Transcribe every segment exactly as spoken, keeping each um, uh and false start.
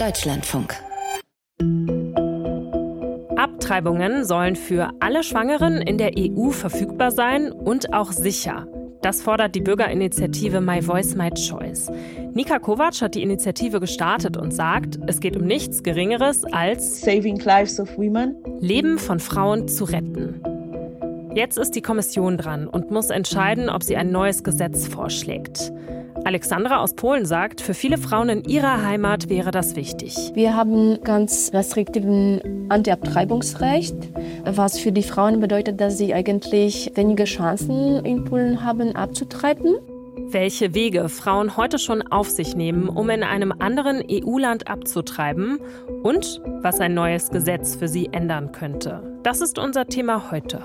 Deutschlandfunk. Abtreibungen sollen für alle Schwangeren in der E U verfügbar sein und auch sicher. Das fordert die Bürgerinitiative My Voice, My Choice. Nika Kovac hat die Initiative gestartet und sagt, es geht um nichts Geringeres als Saving lives of women. Leben von Frauen zu retten. Jetzt ist die Kommission dran und muss entscheiden, ob sie ein neues Gesetz vorschlägt. Alexandra aus Polen sagt, für viele Frauen in ihrer Heimat wäre das wichtig. Wir haben ganz restriktiven Anti-Abtreibungsrecht, was für die Frauen bedeutet, dass sie eigentlich wenige Chancen in Polen haben, abzutreiben. Welche Wege Frauen heute schon auf sich nehmen, um in einem anderen E U-Land abzutreiben und was ein neues Gesetz für sie ändern könnte. Das ist unser Thema heute.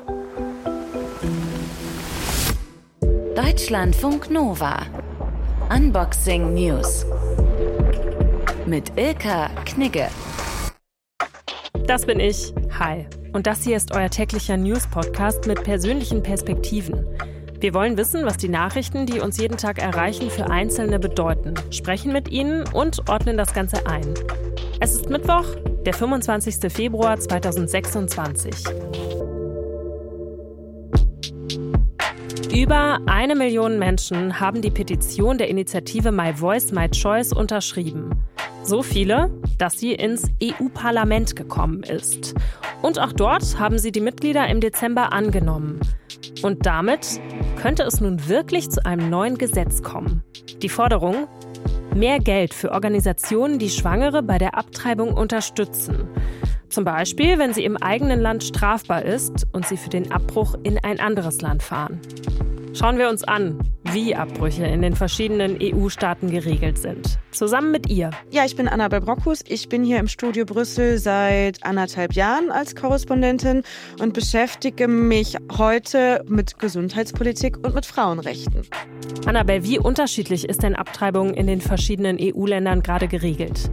Deutschlandfunk Nova. Unboxing News. Mit Ilka Knigge. Das bin ich. Hi. Und das hier ist euer täglicher News-Podcast mit persönlichen Perspektiven. Wir wollen wissen, was die Nachrichten, die uns jeden Tag erreichen, für Einzelne bedeuten, sprechen mit ihnen und ordnen das Ganze ein. Es ist Mittwoch, der fünfundzwanzigster Februar zweitausendsechsundzwanzig. Über eine Million Menschen haben die Petition der Initiative My Voice, My Choice unterschrieben. So viele, dass sie ins E U-Parlament gekommen ist. Und auch dort haben sie die Mitglieder im Dezember angenommen. Und damit könnte es nun wirklich zu einem neuen Gesetz kommen. Die Forderung: mehr Geld für Organisationen, die Schwangere bei der Abtreibung unterstützen. Zum Beispiel, wenn sie im eigenen Land strafbar ist und sie für den Abbruch in ein anderes Land fahren. Schauen wir uns an, wie Abbrüche in den verschiedenen E U-Staaten geregelt sind. Zusammen mit ihr. Ja, ich bin Annabel Brockhus. Ich bin hier im Studio Brüssel seit anderthalb Jahren als Korrespondentin und beschäftige mich heute mit Gesundheitspolitik und mit Frauenrechten. Annabel, wie unterschiedlich ist denn Abtreibung in den verschiedenen E U-Ländern gerade geregelt?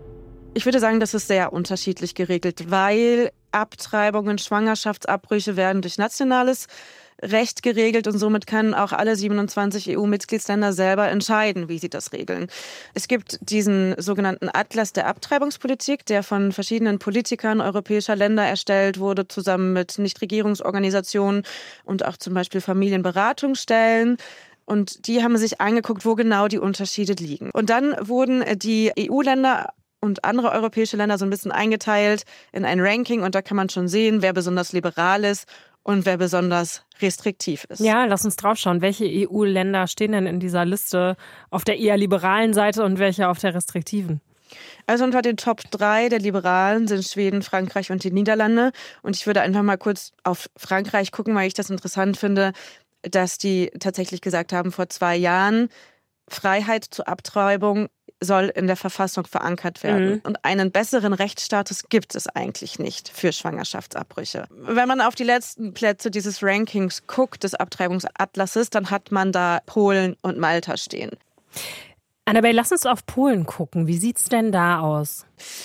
Ich würde sagen, das ist sehr unterschiedlich geregelt, weil Abtreibungen, Schwangerschaftsabbrüche werden durch nationales Recht geregelt und somit können auch alle siebenundzwanzig E U-Mitgliedsländer selber entscheiden, wie sie das regeln. Es gibt diesen sogenannten Atlas der Abtreibungspolitik, der von verschiedenen Politikern europäischer Länder erstellt wurde, zusammen mit Nichtregierungsorganisationen und auch zum Beispiel Familienberatungsstellen. Und die haben sich angeguckt, wo genau die Unterschiede liegen. Und dann wurden die E U-Länder und andere europäische Länder so ein bisschen eingeteilt in ein Ranking. Und da kann man schon sehen, wer besonders liberal ist und wer besonders restriktiv ist. Ja, lass uns drauf schauen. Welche E U-Länder stehen denn in dieser Liste auf der eher liberalen Seite und welche auf der restriktiven? Also unter den Top drei der Liberalen sind Schweden, Frankreich und die Niederlande. Und ich würde einfach mal kurz auf Frankreich gucken, weil ich das interessant finde, dass die tatsächlich gesagt haben, vor zwei Jahren, Freiheit zur Abtreibung soll in der Verfassung verankert werden. Mhm. Und einen besseren Rechtsstatus gibt es eigentlich nicht für Schwangerschaftsabbrüche. Wenn man auf die letzten Plätze dieses Rankings guckt, des Abtreibungsatlases, dann hat man da Polen und Malta stehen. Annabel, lass uns auf Polen gucken. Wie sieht's denn da aus?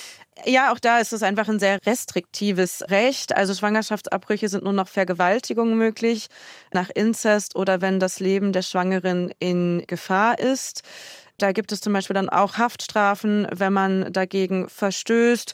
Ja, auch da ist es einfach ein sehr restriktives Recht. Also Schwangerschaftsabbrüche sind nur noch Vergewaltigungen möglich, nach Inzest oder wenn das Leben der Schwangeren in Gefahr ist. Da gibt es zum Beispiel dann auch Haftstrafen, wenn man dagegen verstößt.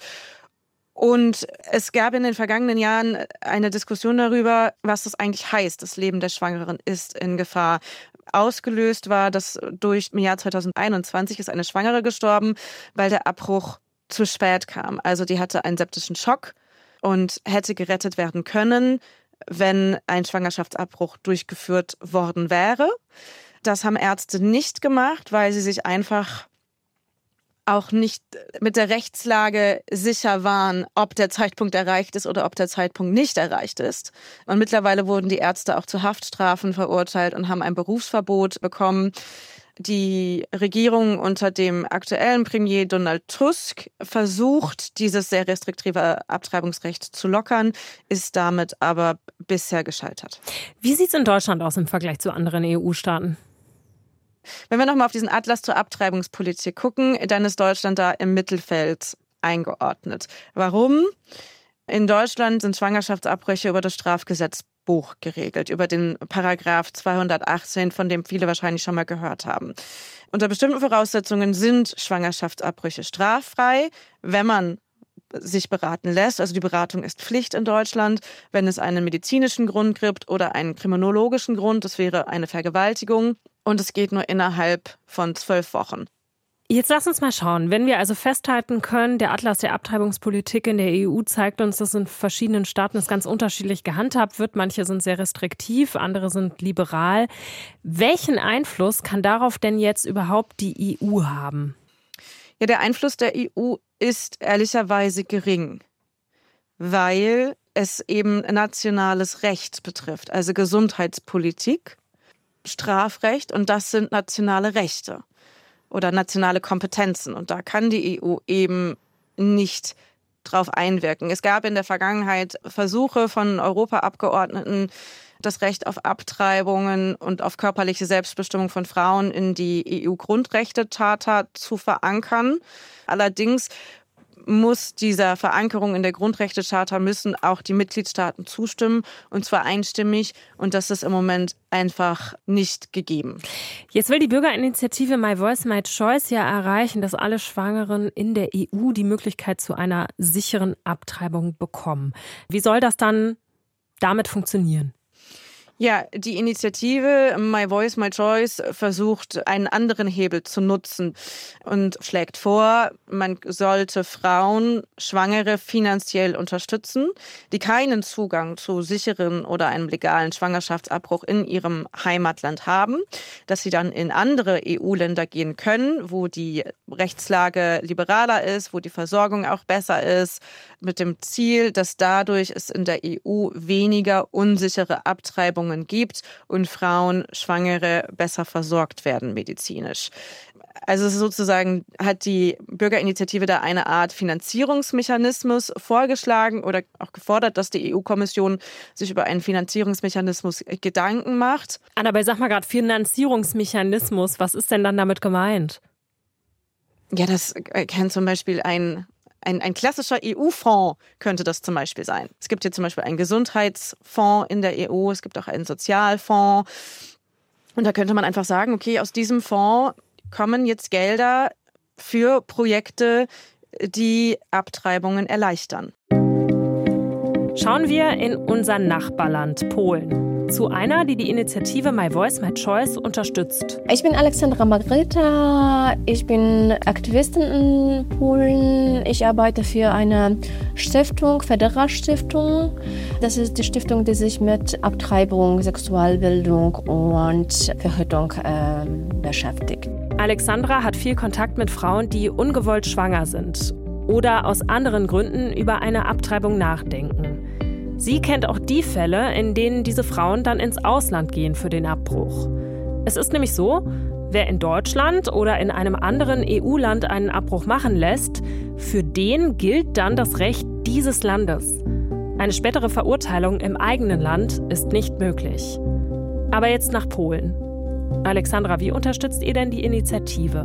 Und es gab in den vergangenen Jahren eine Diskussion darüber, was das eigentlich heißt, das Leben der Schwangeren ist in Gefahr. Ausgelöst war das durch, im Jahr zweitausendeinundzwanzig ist eine Schwangere gestorben, weil der Abbruch zu spät kam. Also die hatte einen septischen Schock und hätte gerettet werden können, wenn ein Schwangerschaftsabbruch durchgeführt worden wäre. Das haben Ärzte nicht gemacht, weil sie sich einfach auch nicht mit der Rechtslage sicher waren, ob der Zeitpunkt erreicht ist oder ob der Zeitpunkt nicht erreicht ist. Und mittlerweile wurden die Ärzte auch zu Haftstrafen verurteilt und haben ein Berufsverbot bekommen. Die Regierung unter dem aktuellen Premier Donald Tusk versucht, dieses sehr restriktive Abtreibungsrecht zu lockern, ist damit aber bisher gescheitert. Wie sieht es in Deutschland aus im Vergleich zu anderen E U-Staaten? Wenn wir nochmal auf diesen Atlas zur Abtreibungspolitik gucken, dann ist Deutschland da im Mittelfeld eingeordnet. Warum? In Deutschland sind Schwangerschaftsabbrüche über das Strafgesetzbuch Strafgesetzbuch geregelt, über den Paragraph zweihundertachtzehn, von dem viele wahrscheinlich schon mal gehört haben. Unter bestimmten Voraussetzungen sind Schwangerschaftsabbrüche straffrei, wenn man sich beraten lässt. Also die Beratung ist Pflicht in Deutschland, wenn es einen medizinischen Grund gibt oder einen kriminologischen Grund. Das wäre eine Vergewaltigung. Und es geht nur innerhalb von zwölf Wochen. Jetzt lass uns mal schauen. Wenn wir also festhalten können, der Atlas der Abtreibungspolitik in der E U zeigt uns, dass in verschiedenen Staaten es ganz unterschiedlich gehandhabt wird. Manche sind sehr restriktiv, andere sind liberal. Welchen Einfluss kann darauf denn jetzt überhaupt die E U haben? Ja, der Einfluss der E U ist ehrlicherweise gering, weil es eben nationales Recht betrifft, also Gesundheitspolitik, Strafrecht, und das sind nationale Rechte oder nationale Kompetenzen. Und da kann die E U eben nicht drauf einwirken. Es gab in der Vergangenheit Versuche von Europaabgeordneten, das Recht auf Abtreibungen und auf körperliche Selbstbestimmung von Frauen in die E U-Grundrechtecharta zu verankern. Allerdings muss dieser Verankerung in der Grundrechtecharta müssen auch die Mitgliedstaaten zustimmen, und zwar einstimmig, und das ist im Moment einfach nicht gegeben. Jetzt will die Bürgerinitiative My Voice, My Choice ja erreichen, dass alle Schwangeren in der E U die Möglichkeit zu einer sicheren Abtreibung bekommen. Wie soll das dann damit funktionieren? Ja, die Initiative My Voice, My Choice versucht, einen anderen Hebel zu nutzen und schlägt vor, man sollte Frauen, Schwangere finanziell unterstützen, die keinen Zugang zu sicheren oder einem legalen Schwangerschaftsabbruch in ihrem Heimatland haben, dass sie dann in andere E U-Länder gehen können, wo die Rechtslage liberaler ist, wo die Versorgung auch besser ist, mit dem Ziel, dass dadurch es in der E U weniger unsichere Abtreibungen gibt und Frauen, Schwangere besser versorgt werden medizinisch. Also sozusagen hat die Bürgerinitiative da eine Art Finanzierungsmechanismus vorgeschlagen oder auch gefordert, dass die E U-Kommission sich über einen Finanzierungsmechanismus Gedanken macht. Annabel, sag mal gerade, Finanzierungsmechanismus, was ist denn dann damit gemeint? Ja, das kann zum Beispiel ein Ein, ein klassischer E U-Fonds könnte das zum Beispiel sein. Es gibt hier zum Beispiel einen Gesundheitsfonds in der E U, es gibt auch einen Sozialfonds. Und da könnte man einfach sagen, okay, aus diesem Fonds kommen jetzt Gelder für Projekte, die Abtreibungen erleichtern. Schauen wir in unser Nachbarland Polen. Zu einer, die die Initiative My Voice, My Choice unterstützt. Ich bin Alexandra Margreta, ich bin Aktivistin in Polen. Ich arbeite für eine Stiftung, Federa Stiftung. Das ist die Stiftung, die sich mit Abtreibung, Sexualbildung und Verhütung äh, beschäftigt. Alexandra hat viel Kontakt mit Frauen, die ungewollt schwanger sind oder aus anderen Gründen über eine Abtreibung nachdenken. Sie kennt auch die Fälle, in denen diese Frauen dann ins Ausland gehen für den Abbruch. Es ist nämlich so, wer in Deutschland oder in einem anderen E U-Land einen Abbruch machen lässt, für den gilt dann das Recht dieses Landes. Eine spätere Verurteilung im eigenen Land ist nicht möglich. Aber jetzt nach Polen. Alexandra, wie unterstützt ihr denn die Initiative?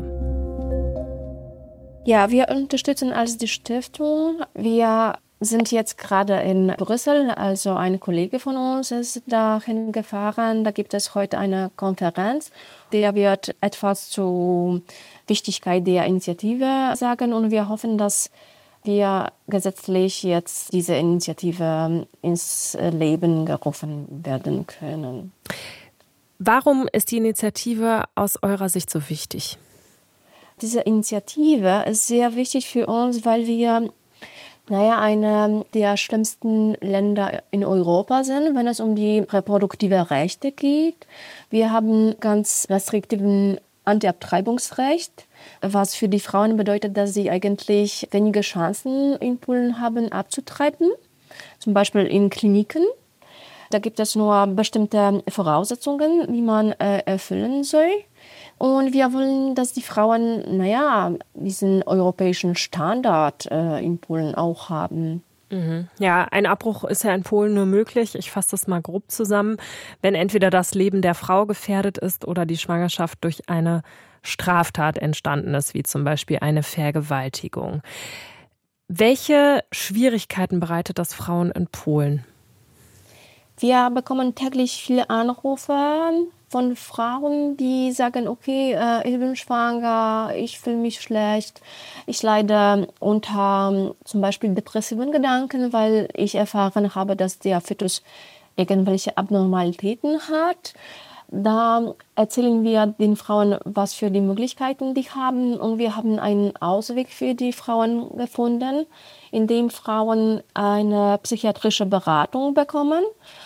Ja, wir unterstützen als die Stiftung. Wir sind jetzt gerade in Brüssel, also ein Kollege von uns ist dahin gefahren. Da gibt es heute eine Konferenz, der wird etwas zur Wichtigkeit der Initiative sagen, und wir hoffen, dass wir gesetzlich jetzt diese Initiative ins Leben gerufen werden können. Warum ist die Initiative aus eurer Sicht so wichtig? Diese Initiative ist sehr wichtig für uns, weil wir naja, eine der schlimmsten Länder in Europa sind, wenn es um die reproduktive Rechte geht. Wir haben ganz restriktiven Antiabtreibungsrecht, was für die Frauen bedeutet, dass sie eigentlich wenige Chancen in Polen haben, abzutreiben, zum Beispiel in Kliniken. Da gibt es nur bestimmte Voraussetzungen, die man äh, erfüllen soll. Und wir wollen, dass die Frauen, naja, diesen europäischen Standard äh, in Polen auch haben. Mhm. Ja, ein Abbruch ist ja in Polen nur möglich, ich fasse das mal grob zusammen, wenn entweder das Leben der Frau gefährdet ist oder die Schwangerschaft durch eine Straftat entstanden ist, wie zum Beispiel eine Vergewaltigung. Welche Schwierigkeiten bereitet das Frauen in Polen? Wir bekommen täglich viele Anrufe von Frauen, die sagen, okay, äh, ich bin schwanger, ich fühle mich schlecht, ich leide unter zum Beispiel depressiven Gedanken, weil ich erfahren habe, dass der Fötus irgendwelche Abnormalitäten hat. Da erzählen wir den Frauen, was für die Möglichkeiten die haben, und wir haben einen Ausweg für die Frauen gefunden, indem Frauen eine psychiatrische Beratung bekommen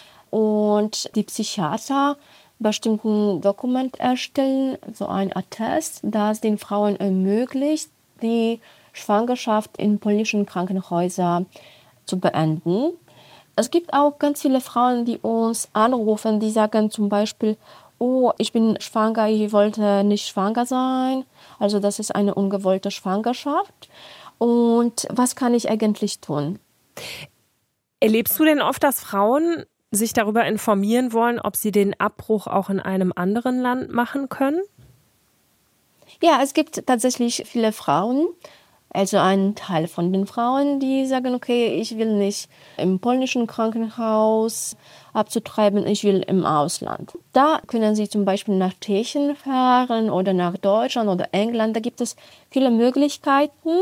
und die Psychiater bestimmten Dokument erstellen, so ein Attest, das den Frauen ermöglicht, die Schwangerschaft in polnischen Krankenhäusern zu beenden. Es gibt auch ganz viele Frauen, die uns anrufen, die sagen zum Beispiel, oh, ich bin schwanger, ich wollte nicht schwanger sein. Also das ist eine ungewollte Schwangerschaft. Und was kann ich eigentlich tun? Erlebst du denn oft, dass Frauen sich darüber informieren wollen, ob sie den Abbruch auch in einem anderen Land machen können? Ja, es gibt tatsächlich viele Frauen, also ein Teil von den Frauen, die sagen, okay, ich will nicht im polnischen Krankenhaus abzutreiben, ich will im Ausland. Da können sie zum Beispiel nach Tschechien fahren oder nach Deutschland oder England. Da gibt es viele Möglichkeiten.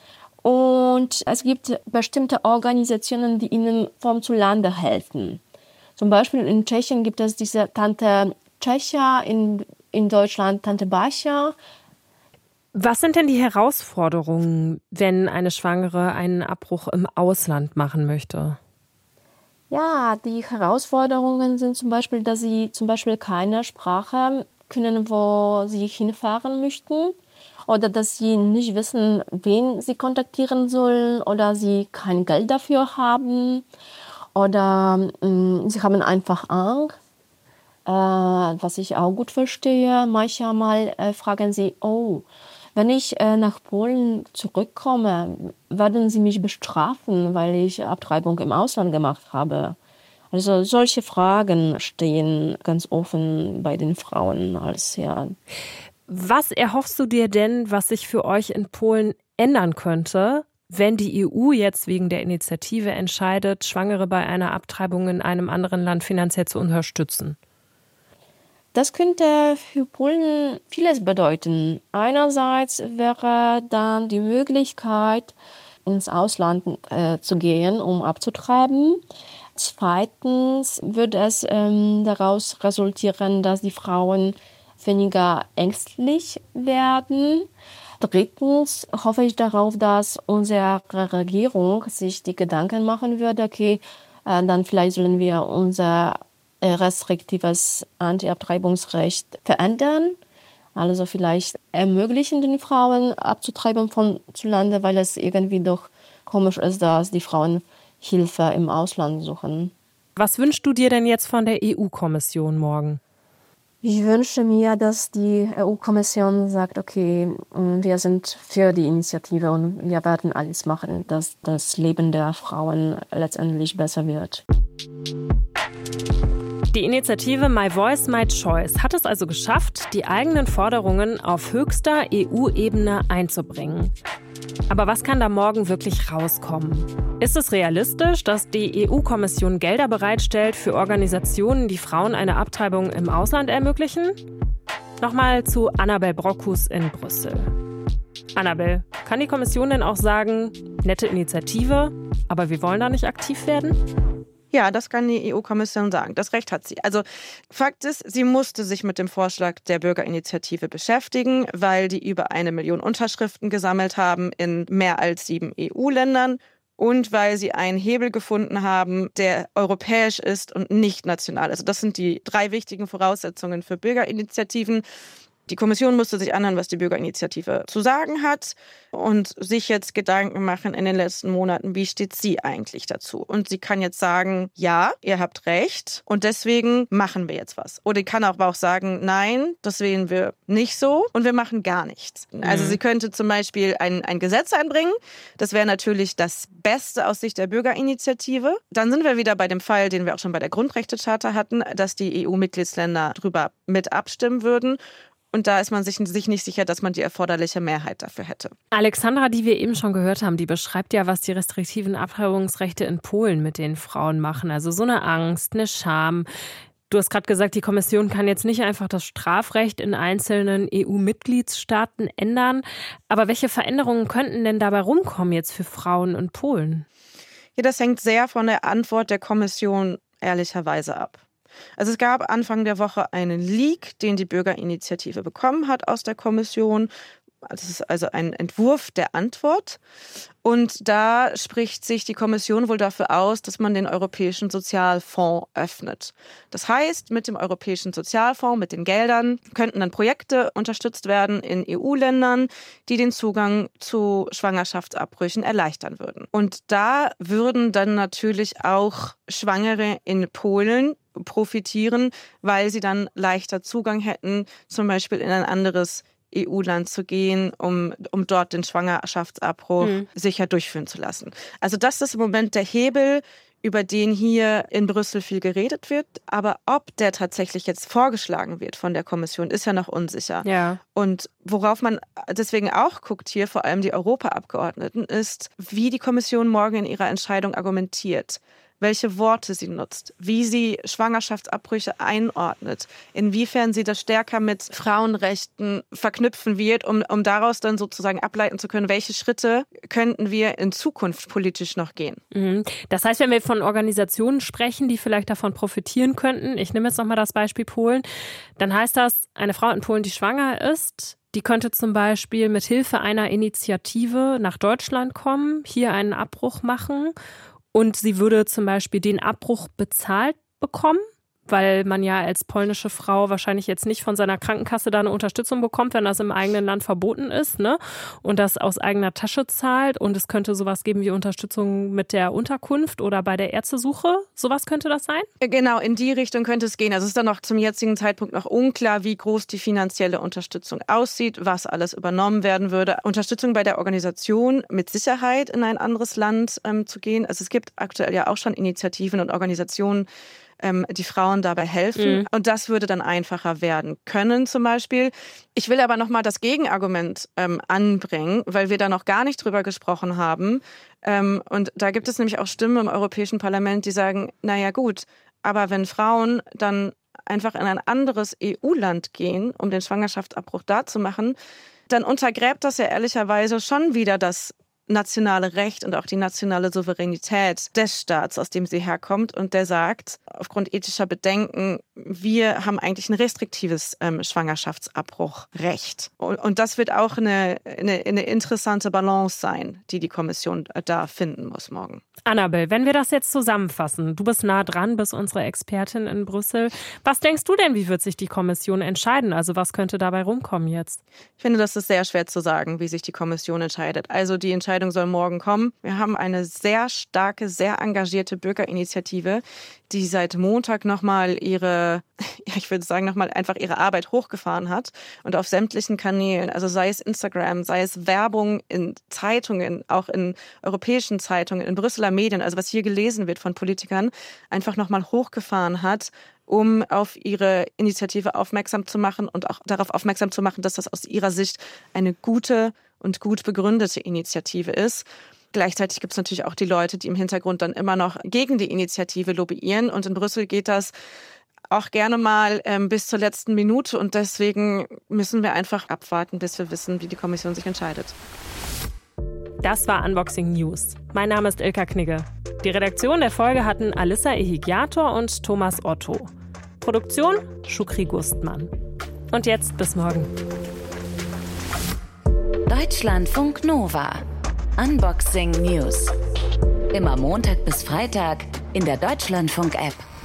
Und es gibt bestimmte Organisationen, die ihnen vom Zulande helfen. Zum Beispiel in Tschechien gibt es diese Tante Czecha, in, in Deutschland Tante Basia. Was sind denn die Herausforderungen, wenn eine Schwangere einen Abbruch im Ausland machen möchte? Ja, die Herausforderungen sind zum Beispiel, dass sie zum Beispiel keine Sprache können, wo sie hinfahren möchten. Oder dass sie nicht wissen, wen sie kontaktieren sollen, oder sie kein Geld dafür haben, oder mh, sie haben einfach Angst, äh, was ich auch gut verstehe. Manchmal äh, fragen sie, oh, wenn ich äh, nach Polen zurückkomme, werden sie mich bestrafen, weil ich Abtreibung im Ausland gemacht habe. Also solche Fragen stehen ganz offen bei den Frauen als ja. Was erhoffst du dir denn, was sich für euch in Polen ändern könnte, wenn die E U jetzt wegen der Initiative entscheidet, Schwangere bei einer Abtreibung in einem anderen Land finanziell zu unterstützen? Das könnte für Polen vieles bedeuten. Einerseits wäre dann die Möglichkeit, ins Ausland äh, zu gehen, um abzutreiben. Zweitens würde es ähm, daraus resultieren, dass die Frauen weniger ängstlich werden. Drittens hoffe ich darauf, dass unsere Regierung sich die Gedanken machen würde, okay, äh, dann vielleicht sollen wir unser äh, restriktives Anti-Abtreibungsrecht verändern. Also vielleicht ermöglichen den Frauen abzutreiben von zu Lande, weil es irgendwie doch komisch ist, dass die Frauen Hilfe im Ausland suchen. Was wünschst du dir denn jetzt von der E U-Kommission morgen? Ich wünsche mir, dass die E U-Kommission sagt, okay, wir sind für die Initiative und wir werden alles machen, dass das Leben der Frauen letztendlich besser wird. Die Initiative My Voice, My Choice hat es also geschafft, die eigenen Forderungen auf höchster E U-Ebene einzubringen. Aber was kann da morgen wirklich rauskommen? Ist es realistisch, dass die E U-Kommission Gelder bereitstellt für Organisationen, die Frauen eine Abtreibung im Ausland ermöglichen? Nochmal zu Annabel Brockhus in Brüssel. Annabel, kann die Kommission denn auch sagen, nette Initiative, aber wir wollen da nicht aktiv werden? Ja, das kann die E U-Kommission sagen. Das Recht hat sie. Also Fakt ist, sie musste sich mit dem Vorschlag der Bürgerinitiative beschäftigen, weil die über eine Million Unterschriften gesammelt haben in mehr als sieben E U-Ländern und weil sie einen Hebel gefunden haben, der europäisch ist und nicht national. Also das sind die drei wichtigen Voraussetzungen für Bürgerinitiativen. Die Kommission musste sich anhören, was die Bürgerinitiative zu sagen hat und sich jetzt Gedanken machen in den letzten Monaten, wie steht sie eigentlich dazu? Und sie kann jetzt sagen, ja, ihr habt recht und deswegen machen wir jetzt was. Oder sie kann aber auch sagen, nein, das sehen wir nicht so und wir machen gar nichts. Mhm. Also sie könnte zum Beispiel ein, ein Gesetz einbringen. Das wäre natürlich das Beste aus Sicht der Bürgerinitiative. Dann sind wir wieder bei dem Fall, den wir auch schon bei der Grundrechtecharta hatten, dass die E U-Mitgliedsländer drüber mit abstimmen würden. Und da ist man sich, sich nicht sicher, dass man die erforderliche Mehrheit dafür hätte. Alexandra, die wir eben schon gehört haben, die beschreibt ja, was die restriktiven Abtreibungsrechte in Polen mit den Frauen machen. Also so eine Angst, eine Scham. Du hast gerade gesagt, die Kommission kann jetzt nicht einfach das Strafrecht in einzelnen E U-Mitgliedstaaten ändern. Aber welche Veränderungen könnten denn dabei rumkommen jetzt für Frauen in Polen? Ja, das hängt sehr von der Antwort der Kommission ehrlicherweise ab. Also es gab Anfang der Woche einen Leak, den die Bürgerinitiative bekommen hat aus der Kommission. Das ist also ein Entwurf der Antwort. Und da spricht sich die Kommission wohl dafür aus, dass man den Europäischen Sozialfonds öffnet. Das heißt, mit dem Europäischen Sozialfonds, mit den Geldern, könnten dann Projekte unterstützt werden in E U-Ländern, die den Zugang zu Schwangerschaftsabbrüchen erleichtern würden. Und da würden dann natürlich auch Schwangere in Polen profitieren, weil sie dann leichter Zugang hätten, zum Beispiel in ein anderes E U-Land zu gehen, um, um dort den Schwangerschaftsabbruch mhm. sicher durchführen zu lassen. Also das ist im Moment der Hebel, über den hier in Brüssel viel geredet wird. Aber ob der tatsächlich jetzt vorgeschlagen wird von der Kommission, ist ja noch unsicher. Ja. Und worauf man deswegen auch guckt hier, vor allem die Europaabgeordneten, ist, wie die Kommission morgen in ihrer Entscheidung argumentiert. Welche Worte sie nutzt, wie sie Schwangerschaftsabbrüche einordnet, inwiefern sie das stärker mit Frauenrechten verknüpfen wird, um, um daraus dann sozusagen ableiten zu können, welche Schritte könnten wir in Zukunft politisch noch gehen. Mhm. Das heißt, wenn wir von Organisationen sprechen, die vielleicht davon profitieren könnten, ich nehme jetzt nochmal das Beispiel Polen, dann heißt das, eine Frau in Polen, die schwanger ist, die könnte zum Beispiel mit Hilfe einer Initiative nach Deutschland kommen, hier einen Abbruch machen. Und sie würde zum Beispiel den Abbruch bezahlt bekommen, weil man ja als polnische Frau wahrscheinlich jetzt nicht von seiner Krankenkasse da eine Unterstützung bekommt, wenn das im eigenen Land verboten ist, ne? Und das aus eigener Tasche zahlt. Und es könnte sowas geben wie Unterstützung mit der Unterkunft oder bei der Ärztesuche. Sowas könnte das sein? Genau, in die Richtung könnte es gehen. Also es ist dann noch zum jetzigen Zeitpunkt noch unklar, wie groß die finanzielle Unterstützung aussieht, was alles übernommen werden würde. Unterstützung bei der Organisation, mit Sicherheit in ein anderes Land ähm, zu gehen. Also es gibt aktuell ja auch schon Initiativen und Organisationen, die Frauen dabei helfen. Mhm. Und das würde dann einfacher werden können zum Beispiel. Ich will aber nochmal das Gegenargument ähm, anbringen, weil wir da noch gar nicht drüber gesprochen haben. Ähm, und da gibt es nämlich auch Stimmen im Europäischen Parlament, die sagen, naja gut, aber wenn Frauen dann einfach in ein anderes E U-Land gehen, um den Schwangerschaftsabbruch da zu machen, dann untergräbt das ja ehrlicherweise schon wieder das nationale Recht und auch die nationale Souveränität des Staats, aus dem sie herkommt. Und der sagt, aufgrund ethischer Bedenken, wir haben eigentlich ein restriktives ähm, Schwangerschaftsabbruchrecht. Und, und das wird auch eine, eine, eine interessante Balance sein, die die Kommission da finden muss morgen. Annabel, wenn wir das jetzt zusammenfassen, du bist nah dran, bist unsere Expertin in Brüssel. Was denkst du denn, wie wird sich die Kommission entscheiden? Also was könnte dabei rumkommen jetzt? Ich finde, das ist sehr schwer zu sagen, wie sich die Kommission entscheidet. Also die Entscheidung soll morgen kommen. Wir haben eine sehr starke, sehr engagierte Bürgerinitiative, die seit Montag nochmal ihre, ja, ich würde sagen, nochmal einfach ihre Arbeit hochgefahren hat und auf sämtlichen Kanälen, also sei es Instagram, sei es Werbung in Zeitungen, auch in europäischen Zeitungen, in Brüsseler Medien, also was hier gelesen wird von Politikern, einfach nochmal hochgefahren hat, um auf ihre Initiative aufmerksam zu machen und auch darauf aufmerksam zu machen, dass das aus ihrer Sicht eine gute und gut begründete Initiative ist. Gleichzeitig gibt es natürlich auch die Leute, die im Hintergrund dann immer noch gegen die Initiative lobbyieren. Und in Brüssel geht das auch gerne mal ähm, bis zur letzten Minute. Und deswegen müssen wir einfach abwarten, bis wir wissen, wie die Kommission sich entscheidet. Das war Unboxing News. Mein Name ist Ilka Knigge. Die Redaktion der Folge hatten Alissa Ehigiator und Thomas Otto. Produktion Shukri Gustmann. Und jetzt bis morgen. Deutschlandfunk Nova. Unboxing News. Immer Montag bis Freitag in der Deutschlandfunk-App.